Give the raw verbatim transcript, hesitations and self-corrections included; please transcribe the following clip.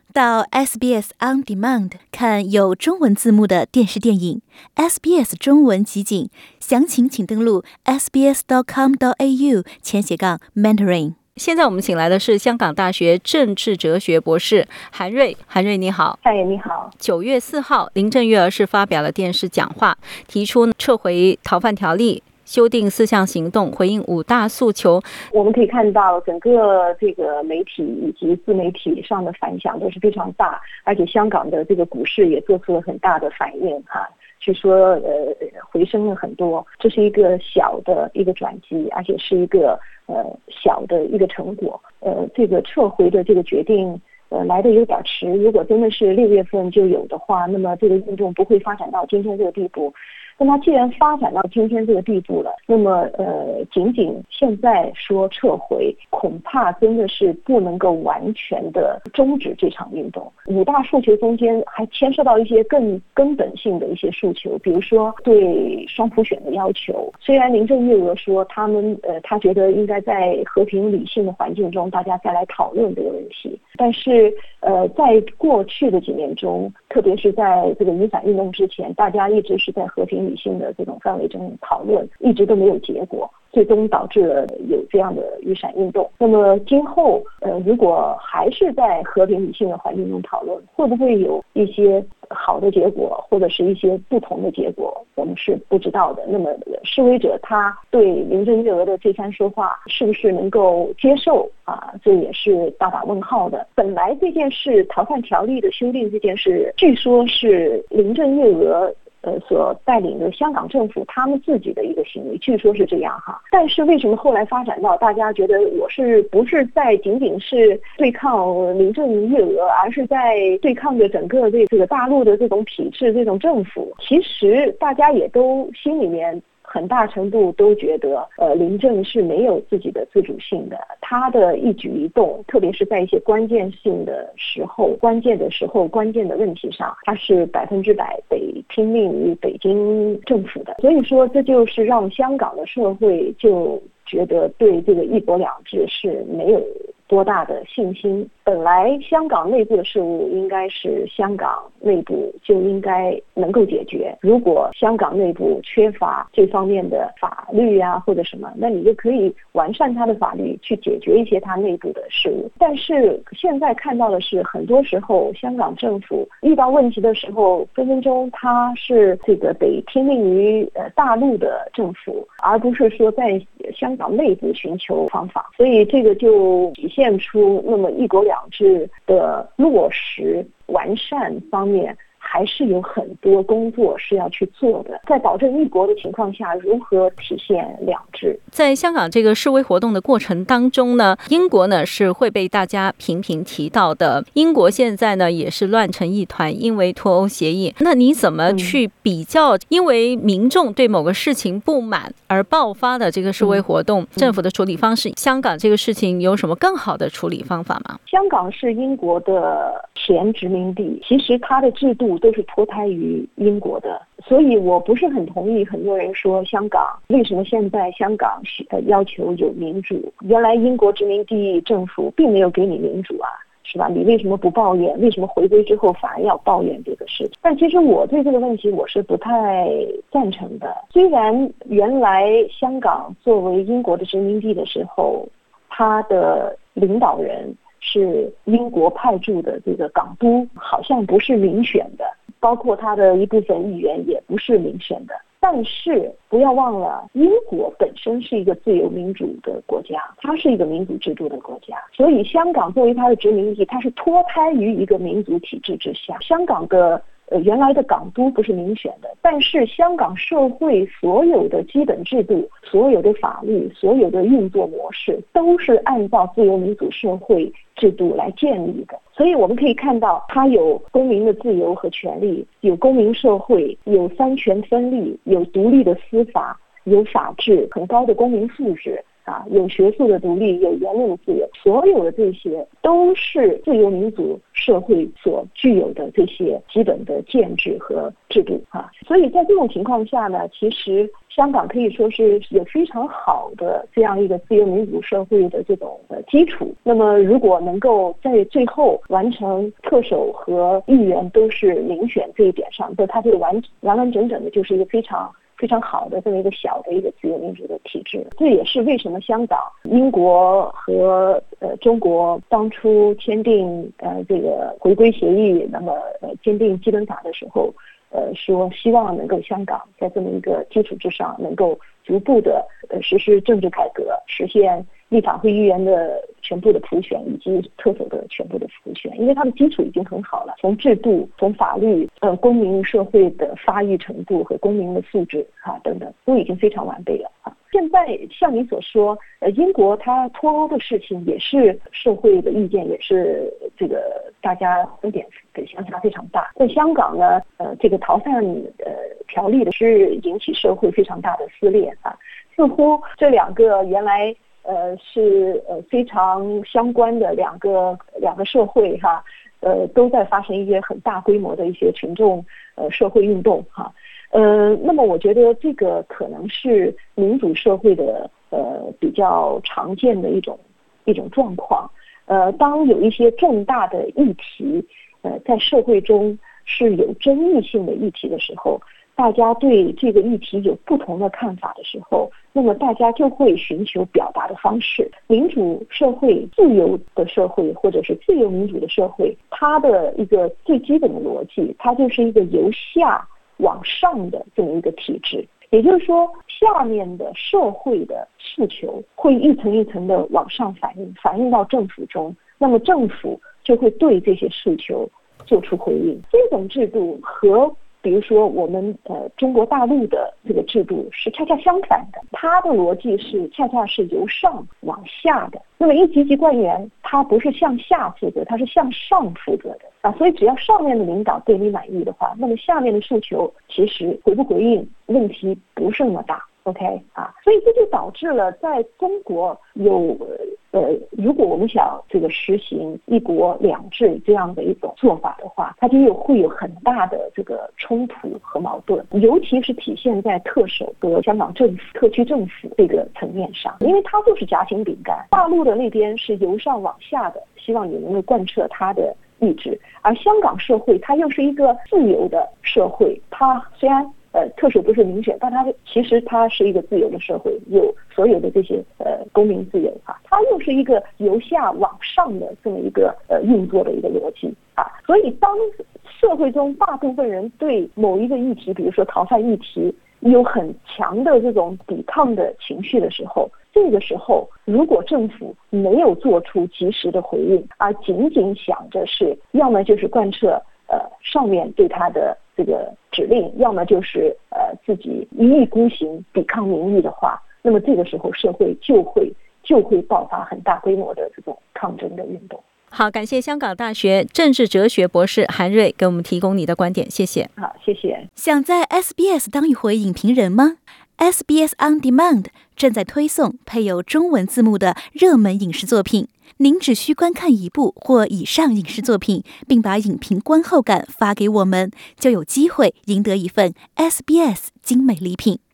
到 S B S On Demand 看有中文字幕的电视电影 S B S 中文集锦，详情请登录 s b s dot com dot a u 前斜杠 mentoring。现在我们请来的是香港大学政治哲学博士韩瑞。韩瑞你好。 嗨，你好。 九月四号，林郑月娥是发表了电视讲话，提出撤回逃犯条例，修订四项行动，回应五大诉求。 我们可以看到整个这个媒体以及自媒体上的反响都是非常大，而且香港的这个股市也做出了很大的反应哈。据说呃回升了很多，这是一个小的一个转机，而且是一个呃小的一个成果。呃，这个撤回的这个决定呃来的有点迟，如果真的是六月份就有的话，那么这个运动不会发展到今天这个地步。那么既然发展到今天这个地步了，那么呃，仅仅现在说撤回，恐怕真的是不能够完全的终止这场运动。五大诉求中间还牵涉到一些更根本性的一些诉求，比如说对双普选的要求。虽然林郑月娥说他们呃，他觉得应该在和平理性的环境中，大家再来讨论这个问题，但是呃，在过去的几年中，特别是在这个雨伞运动之前，大家一直是在和平理性的这种范围中讨论，一直都没有结果，最终导致了有这样的雨伞运动。那么今后呃，如果还是在和平理性的环境中讨论，会不会有一些好的结果，或者是一些不同的结果，我们是不知道的。那么示威者他对林郑月娥的这番说话是不是能够接受啊？这也是大打问号的。本来这件事逃犯条例的修订这件事，据说是林郑月娥呃，所带领的香港政府他们自己的一个行为，据说是这样哈。但是为什么后来发展到大家觉得我是不是在仅仅是对抗林郑月娥，而是在对抗着整个这个大陆的这种体制、这种政府？其实大家也都心里面很大程度都觉得，呃，林郑是没有自己的自主性的，他的一举一动，特别是在一些关键性的时候、关键的时候、关键的问题上，他是百分之百得听命于北京政府的。所以说，这就是让香港的社会就觉得对这个一国两制是没有多大的信心。本来香港内部的事务应该是香港内部就应该能够解决，如果香港内部缺乏这方面的法律啊或者什么，那你就可以完善它的法律去解决一些它内部的事务。但是现在看到的是，很多时候香港政府遇到问题的时候，分分钟它是这个得听命于呃大陆的政府，而不是说在香港内部寻求方法。所以这个就体现出那么一国两制的落实完善方面还是有很多工作是要去做的。在保证一国的情况下，如何体现两制？ 在香港这个示威活动的过程当中呢，英国呢是会被大家频频提到的。英国现在呢也是乱成一团，因为脱欧协议。那你怎么去比较因为民众对某个事情不满而爆发的这个示威活动，政府的处理方式？香港这个事情有什么更好的处理方法吗？ 香港是英国的前殖民地，其实它的制度都是脱胎于英国的，所以我不是很同意很多人说香港为什么现在香港要求有民主，原来英国殖民地政府并没有给你民主啊，是吧？你为什么不抱怨？为什么回归之后反而要抱怨这个事情？但其实我对这个问题我是不太赞成的。虽然原来香港作为英国的殖民地的时候，它的领导人是英国派驻的这个港督，好像不是民选的，包括他的一部分议员也不是民选的。但是不要忘了，英国本身是一个自由民主的国家，它是一个民主制度的国家，所以香港作为它的殖民地，它是脱胎于一个民主体制之下。香港的呃原来的港督不是民选的，但是香港社会所有的基本制度、所有的法律、所有的运作模式都是按照自由民主社会制度来建立的。所以我们可以看到，它有公民的自由和权利，有公民社会，有三权分立，有独立的司法，有法治，很高的公民素质， 啊，有学术的独立，有言论自由，所有的这些都是自由民主社会所具有的这些基本的建制和制度啊。所以在这种情况下呢，其实香港可以说是有非常好的这样一个自由民主社会的这种呃基础。那么如果能够在最后完成特首和议员都是民选这一点上，那它就完完完整整的就是一个非常非常好的这么一个小的一个自由民主的体制。这也是为什么香港、英国和呃中国当初签订呃这个回归协议，那么呃签订基本法的时候，呃说希望能够香港在这么一个基础之上，能够逐步的呃实施政治改革，实现立法会议员的全部的普选以及特首的全部的普选，因为它的基础已经很好了，从制度、从法律、呃公民社会的发育程度和公民的素质啊等等，都已经非常完备了啊。现在像你所说，呃，英国它脱欧的事情也是社会的意见也是这个大家观点的相差非常大。在香港呢，呃，这个逃犯呃条例的是引起社会非常大的撕裂啊，似乎这两个原来。呃，是呃非常相关的两个两个社会哈，呃都在发生一些很大规模的一些群众呃社会运动哈，呃，那么我觉得这个可能是民主社会的呃比较常见的一种一种状况，呃，当有一些重大的议题呃在社会中是有争议性的议题的时候。大家对这个议题有不同的看法的时候，那么大家就会寻求表达的方式。民主社会、自由的社会或者是自由民主的社会，它的一个最基本的逻辑，它就是一个由下往上的这么一个体制。也就是说，下面的社会的诉求会一层一层的往上反映，反映到政府中，那么政府就会对这些诉求做出回应。这种制度和比如说我们呃中国大陆的这个制度是恰恰相反的，它的逻辑是恰恰是由上往下的。那么一级级官员他不是向下负责，他是向上负责的啊，所以只要上面的领导对你满意的话，那么下面的诉求其实回不回应问题不是那么大。OK 啊，所以这就导致了在中国有呃，如果我们想这个实行一国两制这样的一种做法的话，它就有会有很大的这个冲突和矛盾，尤其是体现在特首和香港政府、特区政府这个层面上，因为它就是夹心饼干，大陆的那边是由上往下的，希望你能够贯彻它的意志，而香港社会它又是一个自由的社会，它虽然呃，特首不是民选，但它其实它是一个自由的社会，有所有的这些呃公民自由啊，它又是一个由下往上的这么一个呃运作的一个逻辑啊，所以当社会中大部分人对某一个议题，比如说逃犯议题，有很强的这种抵抗的情绪的时候，这个时候如果政府没有做出及时的回应，而仅仅想着是要么就是贯彻呃上面对他的这个指令，要么就是呃自己一意孤行抵抗民意的话，那么这个时候社会就会就会爆发很大规模的这种抗争的运动。 好，感谢香港大学政治哲学博士韩瑞给我们提供你的观点，谢谢。 好，谢谢。 想在 S B S 当一回影评人吗？ S B S On Demand 正在推送配有中文字幕的热门影视作品，您只需观看一部或以上影视作品，并把影评观后感发给我们，就有机会赢得一份 S B S 精美礼品。